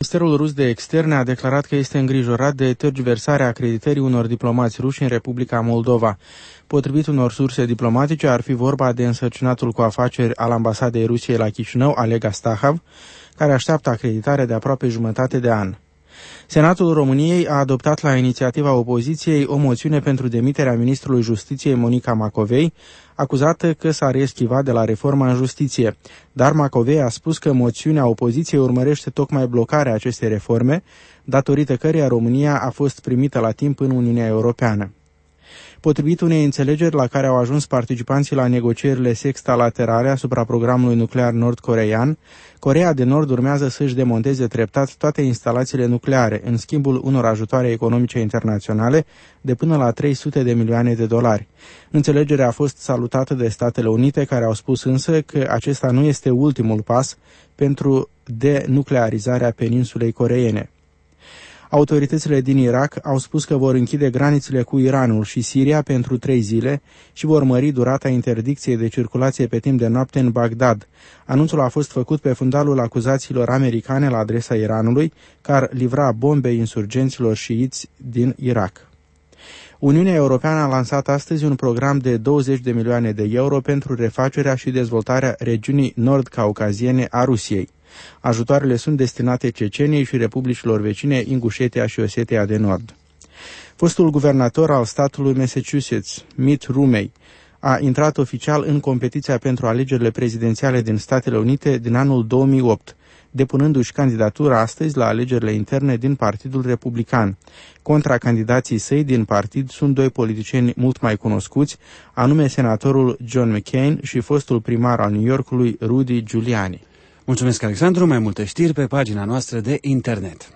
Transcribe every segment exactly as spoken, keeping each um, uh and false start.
Ministerul rus de externe a declarat că este îngrijorat de tergiversarea acreditării unor diplomați ruși în Republica Moldova. Potrivit unor surse diplomatice, ar fi vorba de însărcinatul cu afaceri al ambasadei Rusiei la Chișinău, Oleg Astahav, care așteaptă acreditare de aproape jumătate de an. Senatul României a adoptat la inițiativa opoziției o moțiune pentru demiterea ministrului Justiției Monica Macovei, acuzată că s-ar eschiva de la reforma în justiție. Dar Macovei a spus că moțiunea opoziției urmărește tocmai blocarea acestei reforme, datorită căreia România a fost primită la timp în Uniunea Europeană. Potrivit unei înțelegeri la care au ajuns participanții la negocierile sextalaterale asupra programului nuclear nord-coreean, Coreea de Nord urmează să-și demonteze treptat toate instalațiile nucleare, în schimbul unor ajutoare economice internaționale de până la trei sute de milioane de dolari. Înțelegerea a fost salutată de Statele Unite, care au spus însă că acesta nu este ultimul pas pentru denuclearizarea peninsulei coreene. Autoritățile din Irak au spus că vor închide granițele cu Iranul și Siria pentru trei zile și vor mări durata interdicției de circulație pe timp de noapte în Bagdad. Anunțul a fost făcut pe fundalul acuzațiilor americane la adresa Iranului, că ar livra bombe insurgenților șiiți din Irak. Uniunea Europeană a lansat astăzi un program de douăzeci de milioane de euro pentru refacerea și dezvoltarea regiunii nord-caucaziene a Rusiei. Ajutoarele sunt destinate Ceceniei și republicilor vecine Ingușetia și Osetia de Nord. Fostul guvernator al statului Massachusetts, Mitt Romney, a intrat oficial în competiția pentru alegerile prezidențiale din Statele Unite din anul două mii opt, depunându-și candidatura astăzi la alegerile interne din Partidul Republican. Contra candidații săi din partid sunt doi politicieni mult mai cunoscuți, anume senatorul John McCain și fostul primar al New Yorkului Rudy Giuliani. Mulțumesc, Alexandru. Mai multe știri pe pagina noastră de internet.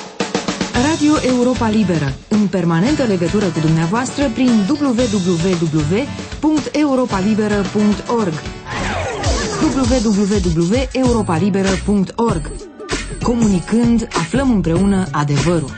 Radio Europa Liberă, în permanentă legătură cu dumneavoastră prin w w w punct europa liberă punct org. w w w punct europa liberă punct org. Comunicând, aflăm împreună adevărul.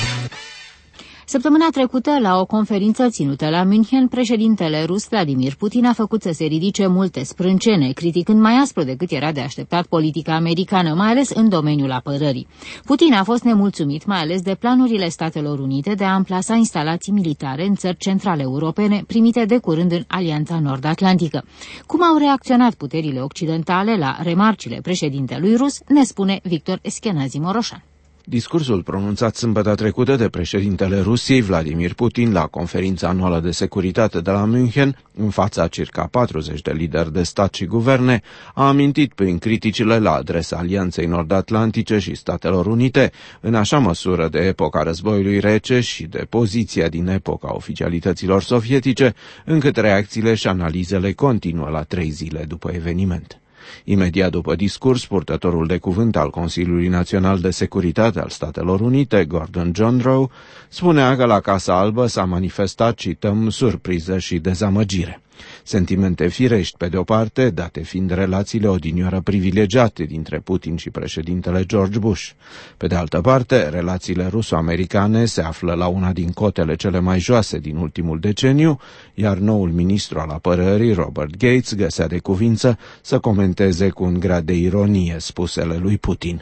Săptămâna trecută, la o conferință ținută la München, președintele rus Vladimir Putin a făcut să se ridice multe sprâncene, criticând mai aspru decât era de așteptat politica americană, mai ales în domeniul apărării. Putin a fost nemulțumit mai ales de planurile Statelor Unite de a amplasa instalații militare în țări centrale europene, primite de curând în Alianța Nord-Atlantică. Cum au reacționat puterile occidentale la remarcile președintelui rus, ne spune Victor Eschenazi Moroșan. Discursul pronunțat sâmbătă trecută de președintele Rusiei, Vladimir Putin, la conferința anuală de securitate de la München, în fața circa patruzeci de lideri de stat și guverne, a amintit prin criticile la adresa Alianței Nord-Atlantice și Statelor Unite, în așa măsură de epoca războiului rece și de poziția din epoca oficialităților sovietice, încât reacțiile și analizele continuă la trei zile după eveniment. Imediat după discurs, purtătorul de cuvânt al Consiliului Național de Securitate al Statelor Unite, Gordon John Rowe, spunea că la Casa Albă s-a manifestat, cităm, surpriză și dezamăgire. Sentimente firești, pe de-o parte, date fiind relațiile odinioară privilegiate dintre Putin și președintele George Bush. Pe de altă parte, relațiile ruso-americane se află la una din cotele cele mai joase din ultimul deceniu, iar noul ministru al apărării, Robert Gates, găsea de cuvință să comenteze cu un grad de ironie spusele lui Putin.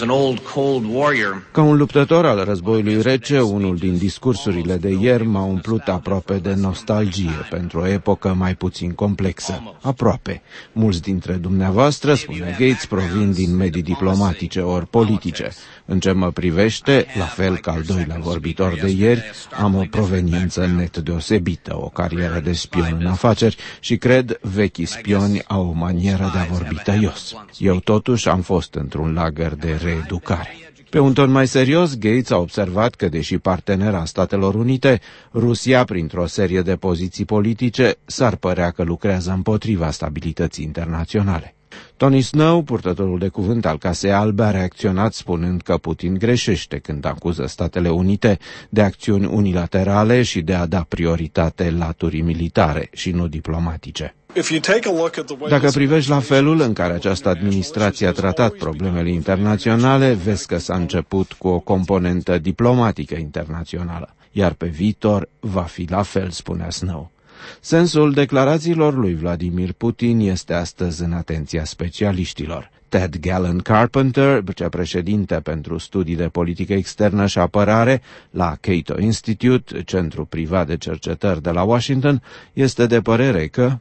Ca un luptător al războiului rece, unul din discursurile de ieri m-a umplut aproape de nostalgie pentru o epocă mai puțin complexă. Aproape. Mulți dintre dumneavoastră, spune Gates, provin din medii diplomatice ori politice. În ce mă privește, la fel ca al doilea vorbitor de ieri, am o proveniență net deosebită, o carieră de spion în afaceri și cred vechii spioni au o manieră de a vorbi tăios. Eu totuși am fost într-un lagăr de reeducare. Pe un ton mai serios, Gates a observat că, deși partenera Statelor Unite, Rusia, printr-o serie de poziții politice, s-ar părea că lucrează împotriva stabilității internaționale. Tony Snow, purtătorul de cuvânt al Casei Albe, a reacționat spunând că Putin greșește când acuză Statele Unite de acțiuni unilaterale și de a da prioritate laturii militare și nu diplomatice. Dacă privești la felul în care această administrație a tratat problemele internaționale, vezi că s-a început cu o componentă diplomatică internațională, iar pe viitor va fi la fel, spunea Snow. Sensul declarațiilor lui Vladimir Putin este astăzi în atenția specialiștilor. Ted Gallen Carpenter, vicepreședinte pentru studii de politică externă și apărare la Cato Institute, centru privat de cercetări de la Washington, este de părere că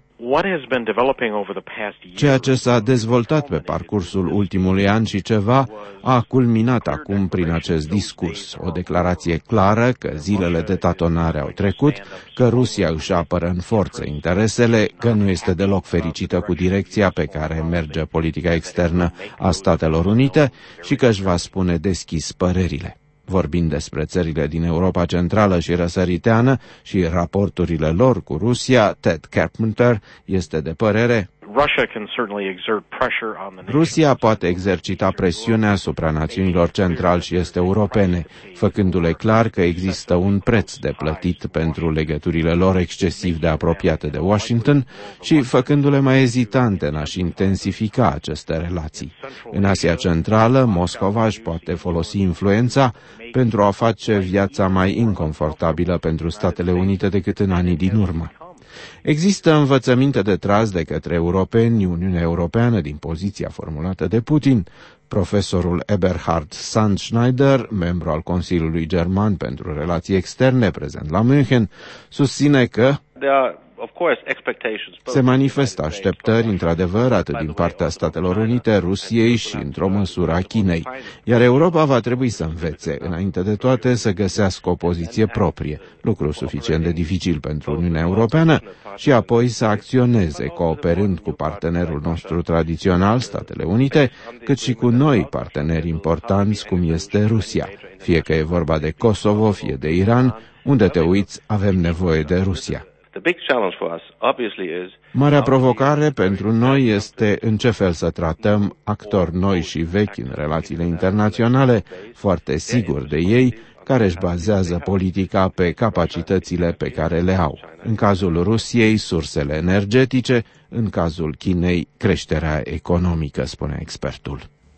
ceea ce s-a dezvoltat pe parcursul ultimului an și ceva a culminat acum prin acest discurs, o declarație clară că zilele de tatonare au trecut, că Rusia își apără în forță interesele, că nu este deloc fericită cu direcția pe care merge politica externă a Statelor Unite și că își va spune deschis părerile. Vorbind despre țările din Europa Centrală și Răsăriteană și raporturile lor cu Rusia, Ted Carpenter este de părere: Rusia poate exercita presiune asupra națiunilor central și est europene, făcându-le clar că există un preț de plătit pentru legăturile lor excesiv de apropiate de Washington și făcându-le mai ezitante în a-și intensifica aceste relații. În Asia Centrală, Moscova își poate folosi influența pentru a face viața mai inconfortabilă pentru Statele Unite decât în anii din urmă. Există învățăminte de tras de către europeni, Uniunea Europeană, din poziția formulată de Putin. Profesorul Eberhard Sandschneider, membru al Consiliului German pentru Relații Externe, prezent la München, susține că se manifestă așteptări, într-adevăr, atât din partea Statelor Unite, Rusiei și, într-o măsură, a Chinei. Iar Europa va trebui să învețe, înainte de toate, să găsească o poziție proprie, lucru suficient de dificil pentru Uniunea Europeană, și apoi să acționeze, cooperând cu partenerul nostru tradițional, Statele Unite, cât și cu noi parteneri importanți, cum este Rusia. Fie că e vorba de Kosovo, fie de Iran, unde te uiți, avem nevoie de Rusia. Marea provocare pentru noi este în ce fel să tratăm actori noi și vechi în relațiile internaționale, foarte siguri de ei, care își bazează politica pe capacitățile pe care le au. În cazul Rusiei, sursele energetice, în cazul Chinei, creșterea economică, spune expertul.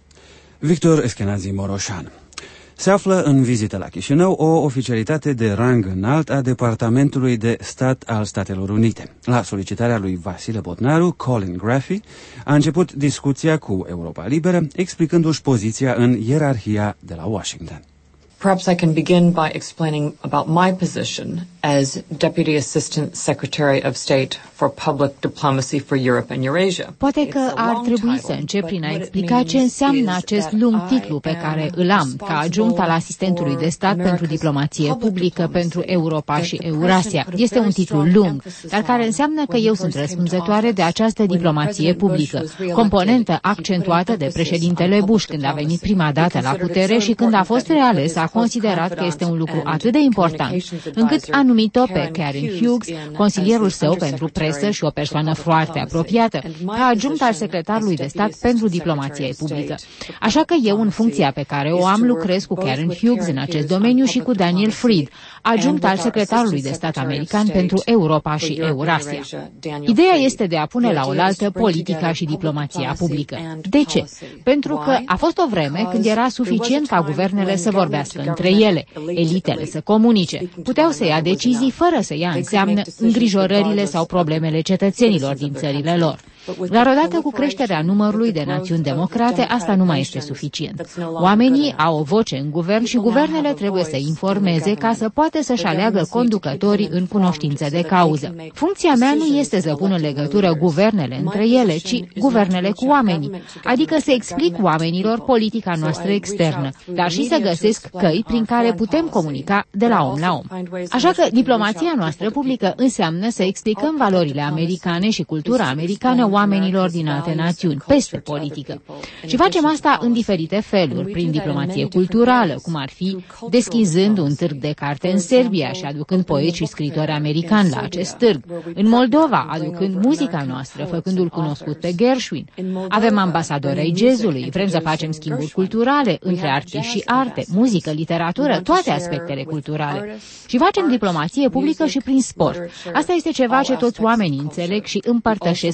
Victor Eschenazi Moroșan. Se află în vizită la Chișinău o oficialitate de rang înalt a Departamentului de Stat al Statelor Unite. La solicitarea lui Vasile Botnaru, Colin Graffy a început discuția cu Europa Liberă, explicându-și poziția în ierarhia de la Washington. Perhaps I can begin by explaining about my position as Deputy Assistant Secretary of State for Public Diplomacy for Europe and Eurasia. Poate că ar trebui să încep prin a explica ce înseamnă acest lung titlu pe care îl am ca adjunct al asistentului de stat pentru diplomație publică pentru Europa și Eurasia. Este un titlu lung, dar care înseamnă că eu sunt răspunzătoare de această diplomație publică, componentă accentuată de președintele Bush când a venit prima dată la putere și când a fost reales a considerat că este un lucru atât de important, încât a numit-o pe Karen Hughes, consilierul său pentru presă și o persoană foarte apropiată, ca adjunct al secretarului de stat pentru diplomație publică. Așa că eu, în funcția pe care o am, lucrez cu Karen Hughes în acest domeniu și cu Daniel Fried, adjunct al secretarului de stat american pentru Europa și Eurasia. Ideea este de a pune la oaltă politica și diplomația publică. De ce? Pentru că a fost o vreme când era suficient ca guvernele să vorbească între ele, elitele să comunice, puteau să ia decizii fără să ia în seamă îngrijorările sau problemele cetățenilor din țările lor. Dar odată cu creșterea numărului de națiuni democrate, asta nu mai este suficient. Oamenii au o voce în guvern și guvernele trebuie să informeze ca să poată să-și aleagă conducătorii în cunoștință de cauză. Funcția mea nu este să pun în legătură guvernele între ele, ci guvernele cu oamenii, adică să explic oamenilor politica noastră externă, dar și să găsesc căi prin care putem comunica de la om la om. Așa că diplomația noastră publică înseamnă să explicăm valorile americane și cultura americană oamenilor din alte națiuni, peste politică. Și facem asta în diferite feluri, prin diplomație culturală, cum ar fi deschizând un târg de carte în Serbia și aducând poeți și scriitori americani la acest târg, în Moldova, aducând muzica noastră, făcându-l cunoscut pe Gershwin. Avem ambasadori ai jazzului, vrem să facem schimburi culturale între artiști și arte, muzică, literatură, toate aspectele culturale. Și facem diplomație publică și prin sport. Asta este ceva ce toți oamenii înțeleg și împărtășesc în comun.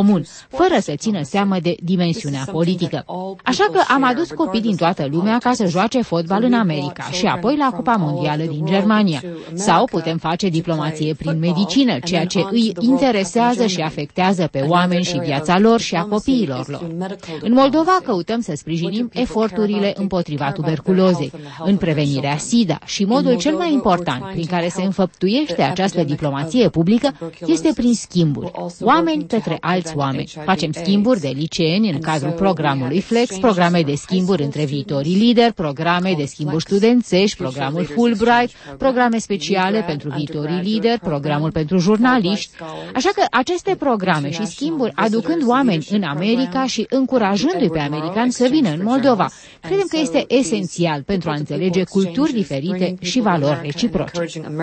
comun, fără să țină seamă de dimensiunea politică. Așa că am adus copii din toată lumea ca să joace fotbal în America și apoi la Cupa Mondială din Germania. Sau putem face diplomație prin medicină, ceea ce îi interesează și afectează pe oameni și viața lor și a copiilor lor. În Moldova căutăm să sprijinim eforturile împotriva tuberculozei, în prevenirea SIDA și modul cel mai important prin care se înfăptuiește această diplomație publică este prin schimburi. Oameni către alți oameni. Facem schimburi de liceeni în cadrul programului Flex, programe de schimburi între viitorii lideri, programe de schimburi studențești, programul Fulbright, programe speciale pentru viitorii lideri, programul pentru jurnaliști. Așa că aceste programe și schimburi, aducând oameni în America și încurajându-i pe americani să vină în Moldova, credem că este esențial pentru a înțelege culturi diferite și valori reciproce.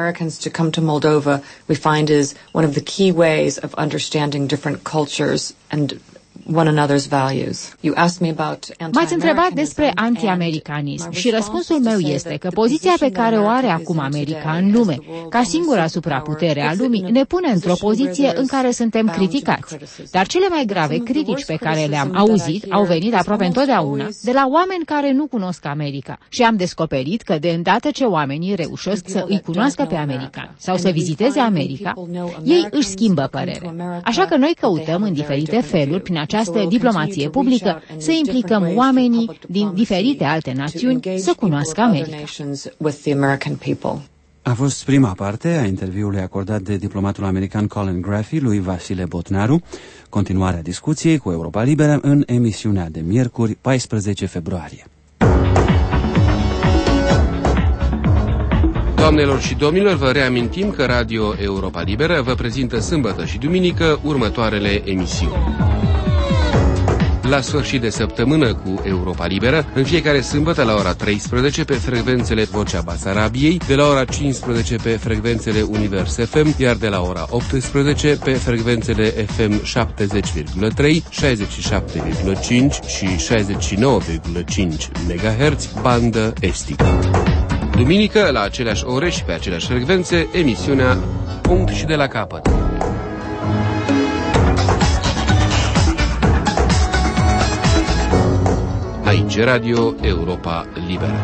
One another's values. You asked me about M-ați întrebat despre anti-americanism și răspunsul meu este că poziția pe care o are acum America în lume, ca singura supraputere a lumii, ne pune într-o poziție în care suntem criticați. Dar cele mai grave critici pe care le-am auzit au venit aproape întotdeauna de la oameni care nu cunosc America. Și am descoperit că de îndată ce oamenii reușesc să îi cunoască pe americani sau să viziteze America, ei își schimbă părerea. Așa că noi căutăm în diferite feluri, prin această diplomație publică, să implicăm oamenii din diferite alte națiuni să cunoască America. A fost prima parte a interviului acordat de diplomatul american Colin Graffy lui Vasile Botnaru, continuarea discuției cu Europa Liberă în emisiunea de miercuri, paisprezece februarie. Doamnelor și domnilor, vă reamintim că Radio Europa Liberă vă prezintă sâmbătă și duminică următoarele emisiuni. La sfârșit de săptămână cu Europa Liberă, în fiecare sâmbătă la ora treisprezece pe frecvențele Vocea Basarabiei, de la ora cincisprezece pe frecvențele Univers F M, iar de la ora optsprezece pe frecvențele F M șaptezeci virgulă trei, șaizeci și șapte virgulă cinci și șaizeci și nouă virgulă cinci megahertz, bandă estică. Duminică, la aceleași ore și pe aceleași frecvențe, emisiunea Punct și de la capăt. Aici Radio Europa Liberă.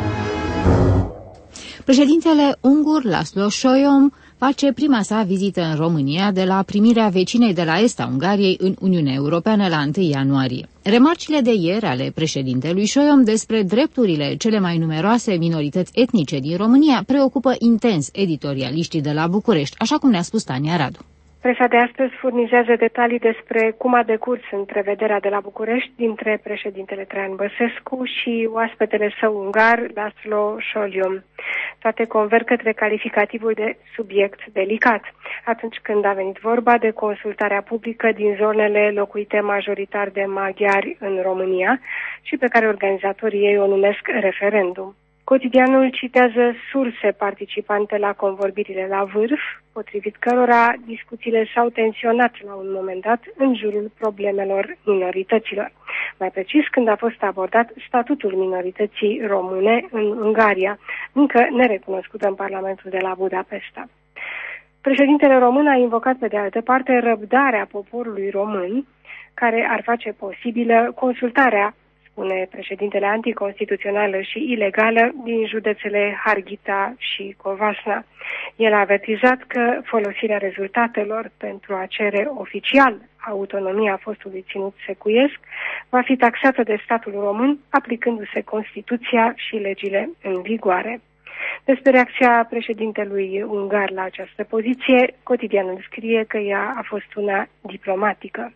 Președintele ungur Laszlo Solyom face prima sa vizită în România de la primirea vecinei de la est a Ungariei în Uniunea Europeană la întâi ianuarie. Remarcile de ieri ale președintelui Solyom despre drepturile cele mai numeroase minorități etnice din România preocupă intens editorialiștii de la București, așa cum ne-a spus Tania Radu. Presa de astăzi furnizează detalii despre cum a decurs întrevederea de la București dintre președintele Traian Băsescu și oaspetele său ungar, Laszlo Solyom. Toate converg către calificativul de subiect delicat, atunci când a venit vorba de consultarea publică din zonele locuite majoritar de maghiari în România și pe care organizatorii ei o numesc referendum. Cotidianul citează surse participante la convorbirile la vârf, potrivit cărora discuțiile s-au tensionat la un moment dat în jurul problemelor minorităților. Mai precis, când a fost abordat statutul minorității române în Ungaria, încă nerecunoscută în Parlamentul de la Budapesta. Președintele român a invocat pe de altă parte răbdarea poporului român, care ar face posibilă consultarea, spune președintele, anticonstituțională și ilegală din județele Harghita și Covasna. El a avertizat că folosirea rezultatelor pentru a cere oficial autonomia fostului ținut secuiesc va fi taxată de statul român, aplicându-se Constituția și legile în vigoare. Despre reacția președintelui ungar la această poziție, cotidianul scrie că ea a fost una diplomatică.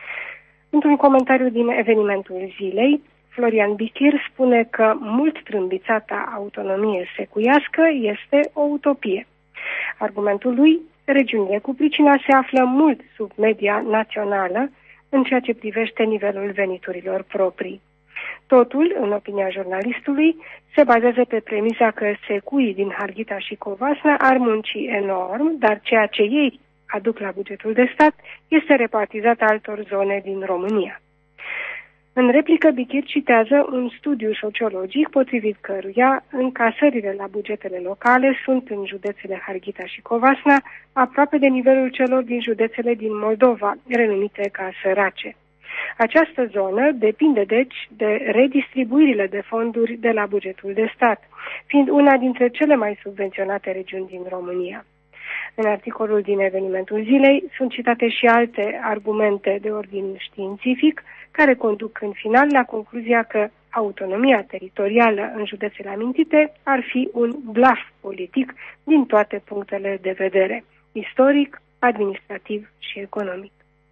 Într-un comentariu din evenimentul zilei, Florian Bichir spune că mult trâmbițata autonomie secuiască este o utopie. Argumentul lui, regiunile cu pricina se află mult sub media națională în ceea ce privește nivelul veniturilor proprii. Totul, în opinia jurnalistului, se bazează pe premisa că secuii din Harghita și Covasna ar munci enorm, dar ceea ce ei aduc la bugetul de stat este repartizat altor zone din România. În replică, Bichir citează un studiu sociologic potrivit căruia încasările la bugetele locale sunt în județele Harghita și Covasna aproape de nivelul celor din județele din Moldova, renumite ca sărace. Această zonă depinde, deci, de redistribuirile de fonduri de la bugetul de stat, fiind una dintre cele mai subvenționate regiuni din România. În articolul din evenimentul zilei sunt citate și alte argumente de ordin științific, care conduc în final la concluzia că autonomia teritorială în județele amintite ar fi un blaf politic din toate punctele de vedere, istoric, administrativ și economic.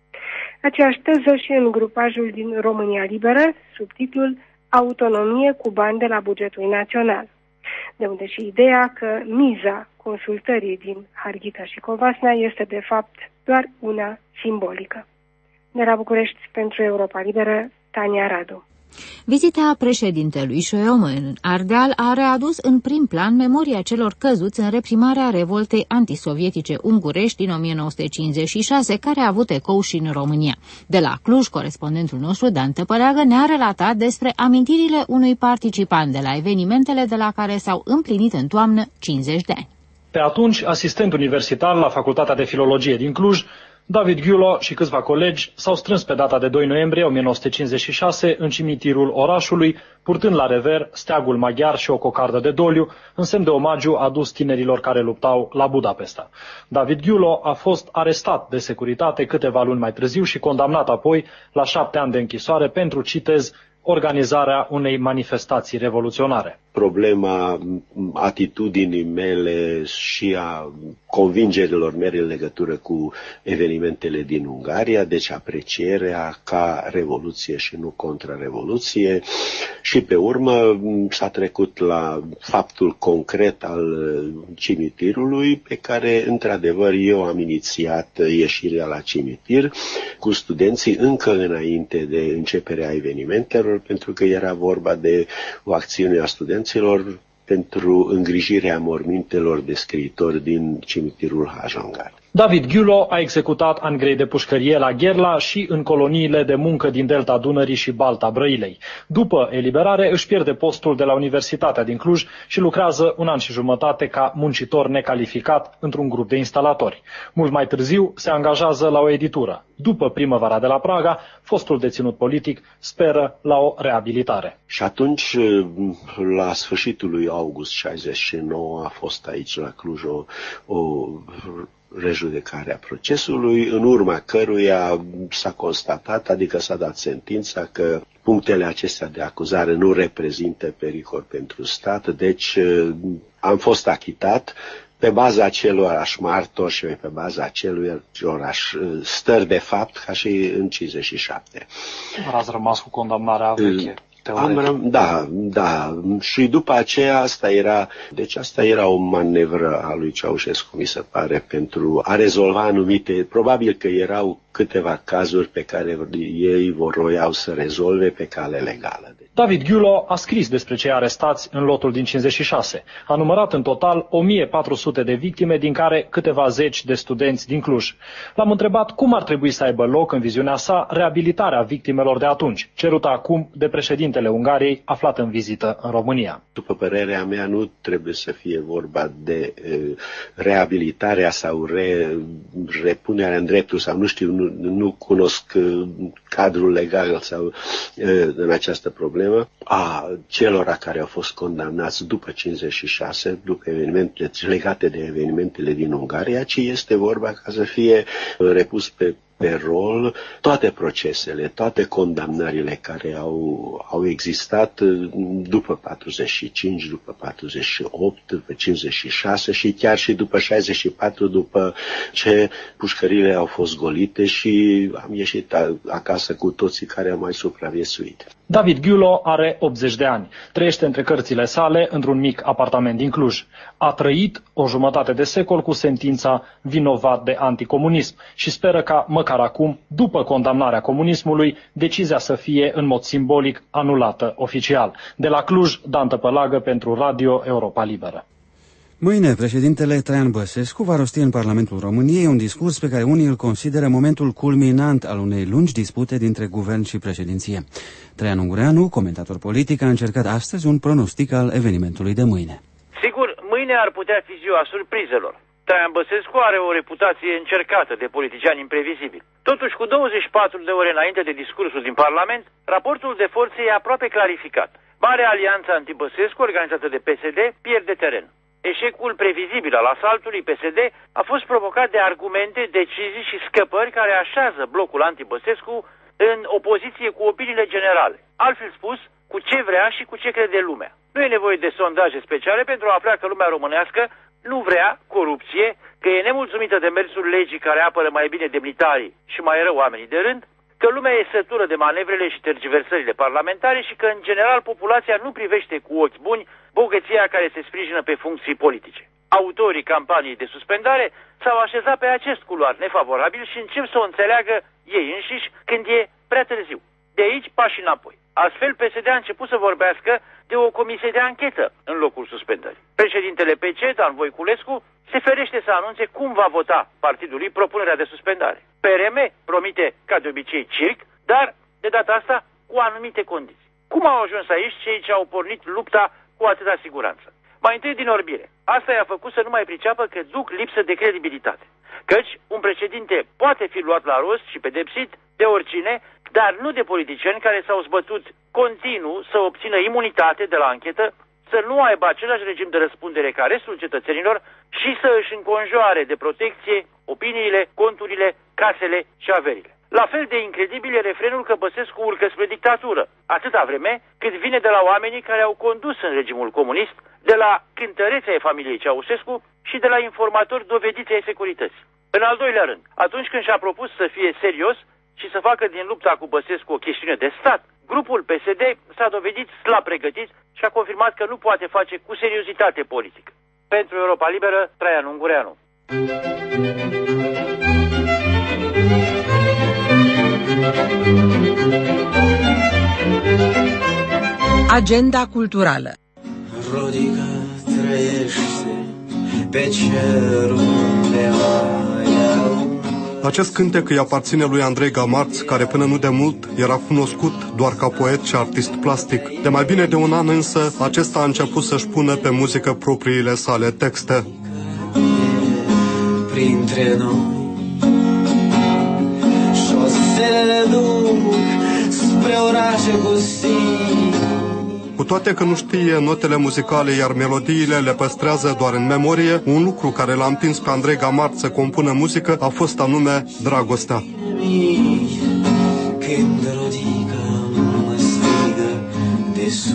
Aceeași teză și în grupajul din România Liberă, sub titlul Autonomie cu bani de la bugetul național, de unde și ideea că miza consultării din Harghita și Covasna este de fapt doar una simbolică. De la București pentru Europa Liberă, Tania Radu. Vizita președintelui Șoiom în Ardeal a readus în prim plan memoria celor căzuți în reprimarea revoltei antisovietice ungurești din o mie nouă sute cincizeci și șase, care a avut ecou și în România. De la Cluj, corespondentul nostru, Dan Tăpăleagă, ne-a relatat despre amintirile unui participant de la evenimentele de la care s-au împlinit în toamnă cincizeci de ani. Pe atunci, asistent universitar la Facultatea de Filologie din Cluj, David Gyulo și câțiva colegi s-au strâns pe data de doi noiembrie o mie nouă sute cincizeci și șase în cimitirul orașului, purtând la rever steagul maghiar și o cocardă de doliu, în semn de omagiu adus tinerilor care luptau la Budapesta. David Gyulo a fost arestat de securitate câteva luni mai târziu și condamnat apoi la șapte ani de închisoare pentru, citez, organizarea unei manifestații revoluționare. Problema atitudinii mele și a convingerilor mele în legătură cu evenimentele din Ungaria, deci aprecierea ca revoluție și nu contra-revoluție, și pe urmă s-a trecut la faptul concret al cimitirului, pe care într-adevăr eu am inițiat ieșirea la cimitir cu studenții încă înainte de începerea evenimentelor, pentru că era vorba de o acțiune a studenților pentru îngrijirea mormintelor de scriitori din cimitirul Hajangar. David Gyulo a executat ani grei de pușcărie la Gherla și în coloniile de muncă din delta Dunării și Balta Brăilei. După eliberare își pierde postul de la Universitatea din Cluj și lucrează un an și jumătate ca muncitor necalificat într-un grup de instalatori. Mult mai târziu se angajează la o editură. După primăvara de la Praga, fostul deținut politic speră la o reabilitare. Și atunci, la sfârșitul lui august șaizeci și nouă, a fost aici la Cluj o, o rejudecarea procesului, în urma căruia s-a constatat, adică s-a dat sentința că punctele acestea de acuzare nu reprezintă pericol pentru stat, deci am fost achitat pe baza acelorași martori și pe baza acelorași stări de fapt ca și în cincizeci și șapte. Ați rămas cu condamnarea veche. Am, da, da. Și după aceea asta era, deci asta era o manevră a lui Ceaușescu, mi se pare, pentru a rezolva anumite, probabil că erau câteva cazuri pe care ei voiau să rezolve pe cale legală. David Gyulo a scris despre cei arestați în lotul din cincizeci și șase. A numărat în total o mie patru sute de victime, din care câteva zeci de studenți din Cluj. L-am întrebat cum ar trebui să aibă loc, în viziunea sa, reabilitarea victimelor de atunci, cerută acum de președintele Ungariei, aflat în vizită în România. După părerea mea, nu trebuie să fie vorba de uh, reabilitarea sau re, repunerea în dreptul, sau nu știu, nu, nu cunosc uh, cadrul legal sau uh, în această problemă, a celor care au fost condamnați după cincizeci și șase, după evenimentele legate de evenimentele din Ungaria, ci este vorba ca să fie repus pe pe rol toate procesele, toate condamnările care au, au existat după patruzeci și cinci, după patruzeci și opt, după cincizeci și șase și chiar și după șaizeci și patru, după ce pușcările au fost golite și am ieșit acasă cu toții care au mai supraviețuit. David Gyulo are optzeci de ani. Trăiește între cărțile sale într-un mic apartament din Cluj. A trăit o jumătate de secol cu sentința vinovat de anticomunism și speră ca, măcar acum, după condamnarea comunismului, decizia să fie în mod simbolic anulată oficial. De la Cluj, Dan Tăpăleagă pentru Radio Europa Liberă. Mâine, președintele Traian Băsescu va rosti în Parlamentul României un discurs pe care unii îl consideră momentul culminant al unei lungi dispute dintre guvern și președinție. Traian Ungureanu, comentator politic, a încercat astăzi un pronostic al evenimentului de mâine. Sigur, mâine ar putea fi ziua surprizelor. Traian Băsescu are o reputație încercată de politician imprevizibil. Totuși, cu douăzeci și patru de ore înainte de discursul din Parlament, raportul de forțe e aproape clarificat. Marea alianță anti-Băsescu, organizată de P S D, pierde teren. Eșecul previzibil al asaltului P S D a fost provocat de argumente, decizii și scăpări care așează blocul anti-Băsescu în opoziție cu opiniile generale. Altfel spus, cu ce vrea și cu ce crede lumea. Nu e nevoie de sondaje speciale pentru a afla că lumea românească nu vrea corupție, că e nemulțumită de mersul legii care apără mai bine demnitarii și mai rău oamenii de rând, că lumea e sătură de manevrele și tergiversările parlamentare și că, în general, populația nu privește cu ochi buni bogăția care se sprijină pe funcții politice. Autorii campaniei de suspendare s-au așezat pe acest culoar nefavorabil și încep să o înțeleagă ei înșiși când e prea târziu. De aici pași înapoi. Astfel, P S D a început să vorbească de o comisie de anchetă în locul suspendării. Președintele P C, Dan Voiculescu, se ferește să anunțe cum va vota partidul lui propunerea de suspendare. P R M promite, ca de obicei, circ, dar, de data asta, cu anumite condiții. Cum au ajuns aici cei ce au pornit lupta cu atâta siguranță? Mai întâi din orbire. Asta i-a făcut să nu mai priceapă că duc lipsă de credibilitate. Căci un președinte poate fi luat la rost și pedepsit de oricine, dar nu de politicieni care s-au zbătut continuu să obțină imunitate de la anchetă, să nu aibă același regim de răspundere ca restul cetățenilor și să își înconjoare de protecție opiniile, conturile, casele și averile. La fel de incredibil e refrenul că Băsescu urcă spre dictatură, atâta vreme cât vine de la oamenii care au condus în regimul comunist, de la cântăreții ai familiei Ceaușescu și de la informatori dovediți ai securității. În al doilea rând, atunci când și-a propus să fie serios și să facă din lupta cu Băsescu o chestiune de stat, grupul P S D s-a dovedit slab pregătit și a confirmat că nu poate face cu seriozitate politică. Pentru Europa Liberă, Traian Ungureanu. Agenda culturală. Rodică trăiește pe cerul de aia. Acest cântec îi aparține lui Andrei Gamarț, care până nu de mult era cunoscut doar ca poet și artist plastic. De mai bine de un an însă, acesta a început să-și pună pe muzică propriile sale texte. Printre noi șosele duc spre orașe gustii. Cu toate că nu știe notele muzicale, iar melodiile le păstrează doar în memorie, un lucru care l-a împins pe Andrei Gamarț să compună muzică a fost anume dragostea. Când Rodica mă strigă de sus.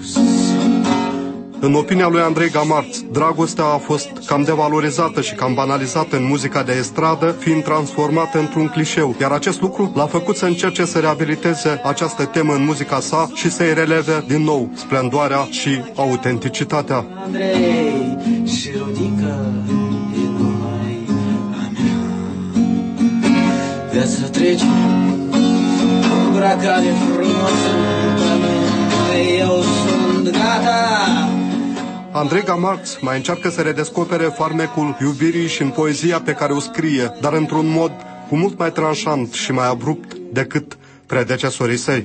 În opinia lui Andrei Gamarț, dragostea a fost cam devalorizată și cam banalizată în muzica de estradă, fiind transformată într-un clișeu, iar acest lucru l-a făcut să încerce să reabiliteze această temă în muzica sa și să-i releve din nou splendoarea și autenticitatea. Andrei și Rodica e numai a mea. Viața trece, îmbrăcare frumoasă, eu sunt gata. Andrei Gamarț mai încearcă să redescopere farmecul iubirii și în poezia pe care o scrie, dar într-un mod cu mult mai tranșant și mai abrupt decât predecesorii săi.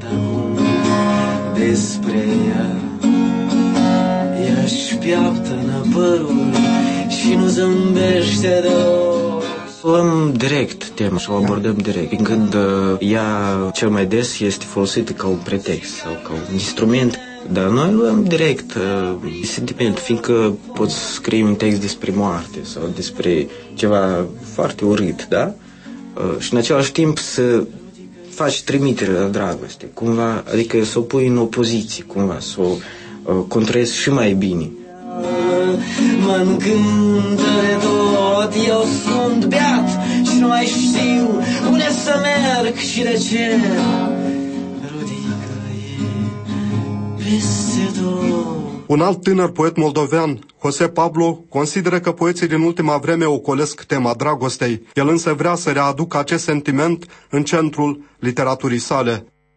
Despre ea, ea-și piaptă-nă părul și nu zâmbește deloc. Luăm direct tema și o abordăm direct, fiindcă ea cel mai des este folosită ca un pretext sau ca un instrument. Dar noi luăm direct uh, sentiment, fiindcă poți scrie un text despre moarte sau despre ceva foarte urât, da? Uh, și în același timp să faci trimitere la dragoste, cumva, adică să o pui în opoziție, cumva, să o uh, controlezi și mai bine. Mă încântă de tot, eu sunt beat și nu mai știu unde să merg și de ce. Un alt tânăr poet moldovean, José Pablo, consideră că poeții din ultima vreme ocolesc tema dragostei. El însă vrea să readucă acest sentiment în centrul literaturii sale.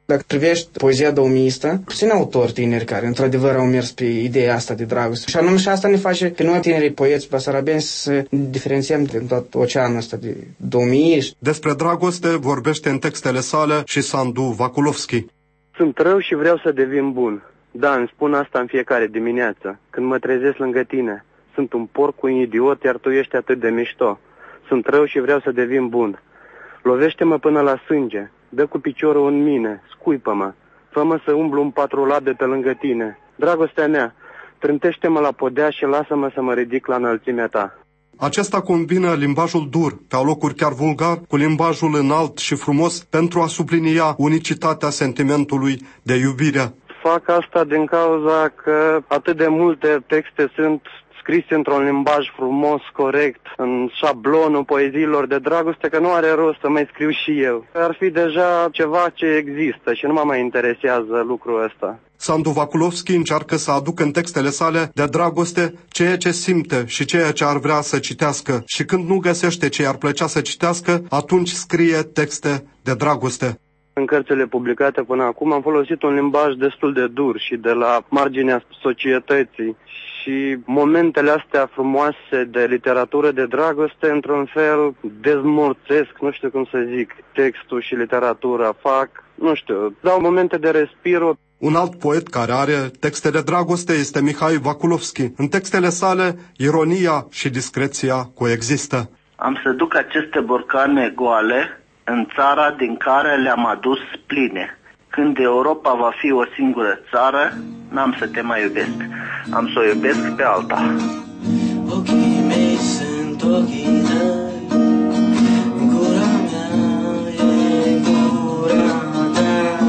Dacă privești poezia douămiistă, puțini autori tineri care într-adevăr au mers pe ideea asta de dragoste. Și anume și asta ne face pe noi tinerii poeți basarabeni să diferențiem din tot oceanul ăsta de două mii. Despre dragoste vorbește în textele sale și Sandu Vakulovski. Sunt rău și vreau să devin bun. Da, îmi spun asta în fiecare dimineață, când mă trezesc lângă tine. Sunt un porc, un idiot, iar tu ești atât de mișto. Sunt rău și vreau să devin bun. Lovește-mă până la sânge, dă cu piciorul în mine, scuipă-mă, fă-mă să umblu în patru labe pe lângă tine. Dragostea mea, trântește-mă la podea și lasă-mă să mă ridic la înălțimea ta. Acesta combină limbajul dur, pe alocuri chiar vulgar, cu limbajul înalt și frumos pentru a sublinia unicitatea sentimentului de iubire. Fac asta din cauza că atât de multe texte sunt scrise într-un limbaj frumos, corect, în șablonul poeziilor de dragoste, că nu are rost să mai scriu și eu. Ar fi deja ceva ce există și nu mă mai interesează lucrul ăsta. Sandu Vakulovski încearcă să aducă în textele sale de dragoste ceea ce simte și ceea ce ar vrea să citească și când nu găsește ce i-ar plăcea să citească, atunci scrie texte de dragoste. În cărțile publicate până acum am folosit un limbaj destul de dur și de la marginea societății și momentele astea frumoase de literatură de dragoste într-un fel dezmorțesc, nu știu cum să zic, textul și literatura, fac, nu știu, dau momente de respiro. Un alt poet care are texte de dragoste este Mihai Vakulovski. În textele sale, ironia și discreția coexistă. Am să duc aceste borcane goale în țara din care le-am adus pline. Când Europa va fi o singură țară, n-am să te mai iubesc. Am să o iubesc pe alta. Ochii mei sunt ochii tăi, gura mea e gura ta.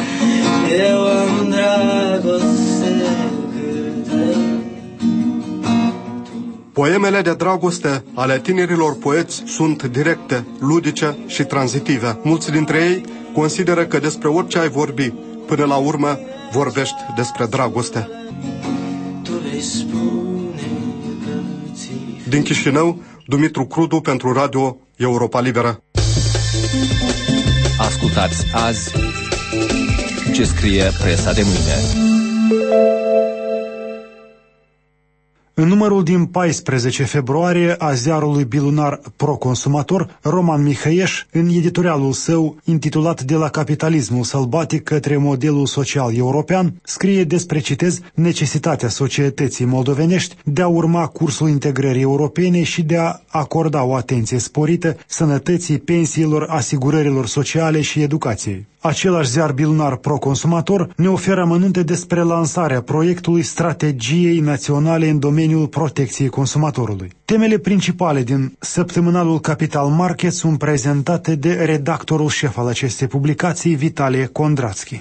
Eu am dragoste cât ai. Poemele de dragoste ale tinerilor poeți sunt directe, ludice și tranzitive. Mulți dintre ei consideră că despre orice ai vorbi, până la urmă vorbești despre dragoste. Din Chișinău, Dumitru Crudu pentru Radio Europa Liberă. Ascultați azi ce scrie presa de mâine. În numărul din paisprezece februarie a ziarului bilunar Pro-Consumator, Roman Mihăieș, în editorialul său intitulat De la capitalismul sălbatic către modelul social european, scrie despre, citez, necesitatea societății moldovenești de a urma cursul integrării europene și de a acorda o atenție sporită sănătății, pensiilor, asigurărilor sociale și educației. Același ziar bilunar Pro-Consumator ne oferă amănunte despre lansarea proiectului Strategiei Naționale în domeniul protecției consumatorului. Temele principale din săptămânalul Capital Market sunt prezentate de redactorul șef al acestei publicații, Vitalie Kondratsky.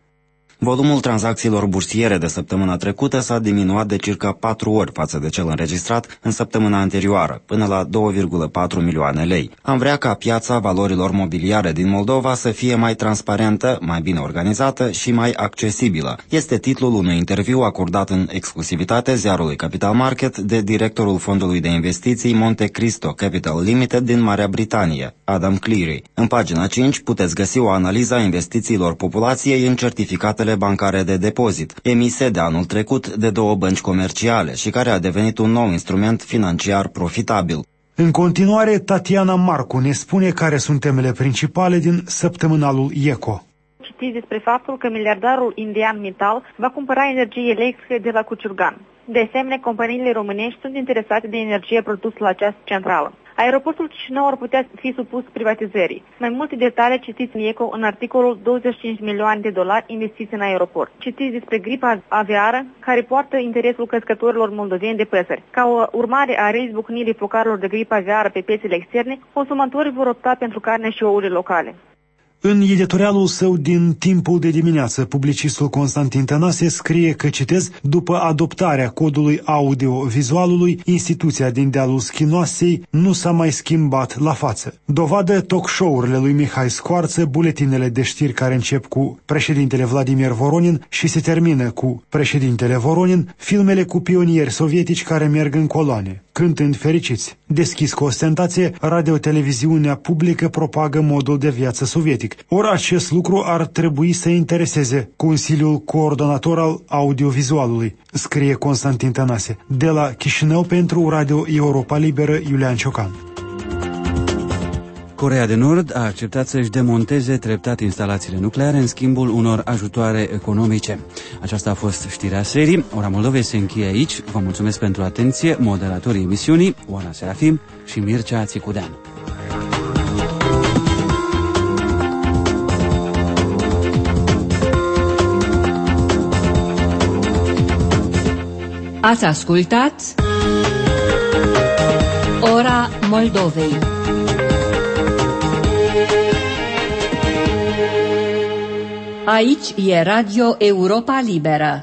Volumul tranzacțiilor bursiere de săptămâna trecută s-a diminuat de circa patru ori față de cel înregistrat în săptămâna anterioară, până la două virgulă patru milioane lei. Am vrea ca piața valorilor mobiliare din Moldova să fie mai transparentă, mai bine organizată și mai accesibilă. Este titlul unui interviu acordat în exclusivitate ziarului Capital Market de directorul fondului de investiții Monte Cristo Capital Limited din Marea Britanie, Adam Cleary. În pagina cinci puteți găsi o analiză a investițiilor populației în certificatele bancare de depozit, emise de anul trecut de două bănci comerciale și care a devenit un nou instrument financiar profitabil. În continuare, Tatiana Marcu ne spune care sunt temele principale din săptămânalul ECO. Citiți despre faptul că miliardarul indian Mittal va cumpăra energie electrică de la Cuciurgan. De asemenea, companiile românești sunt interesate de energie produsă la această centrală. Aeroportul Chișinău ar putea fi supus privatizării. Mai multe detalii citiți în ECO în articolul douăzeci și cinci milioane de dolari investiți în aeroport. Citiți despre gripa aviară care poartă interesul crescătorilor moldoveni de păsări. Ca o urmare a reizbucnirii focarilor de gripă aviară pe piețele externe, consumatorii vor opta pentru carne și ouăle locale. În editorialul său din Timpul de dimineață, publicistul Constantin Tănase scrie că, citez, după adoptarea codului audio-vizualului, instituția din dealul Schinoasei nu s-a mai schimbat la față. Dovadă talk show-urile lui Mihai Scoarță, buletinele de știri care încep cu președintele Vladimir Voronin și se termină cu președintele Voronin, filmele cu pionieri sovietici care merg în coloane. cântând fericiți. Deschis cu ostentație, radio-televiziunea publică propagă modul de viață sovietic. Ori acest lucru ar trebui să intereseze Consiliul Coordonator al Audiovizualului, scrie Constantin Tănase. De la Chișinău pentru Radio Europa Liberă, Iulian Ciocan. Coreea de Nord a acceptat să-și demonteze treptat instalațiile nucleare în schimbul unor ajutoare economice. Aceasta a fost știrea serii. Ora Moldovei se încheie aici. Vă mulțumesc pentru atenție. Moderatorii emisiunii, Oana Serafim și Mircea Țicudean. Ați ascultat Ora Moldovei. Aici e Radio Europa Liberă.